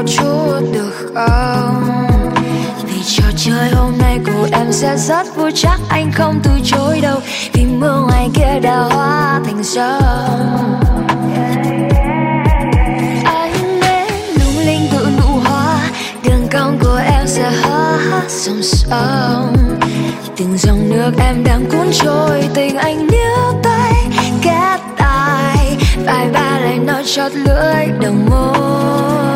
một chút được không? Vì trò chơi hôm nay của em sẽ rất vui, chắc anh không từ chối đâu. Vì mưa ngoài kia đã hóa thành sông. Anh đến lung linh tự nụ hoa, đường cong của em sẽ hát sông sông. Từng dòng nước em đang cuốn trôi, tình anh níu tay kết tai, vài ba lời nói chót lưỡi đầu môi.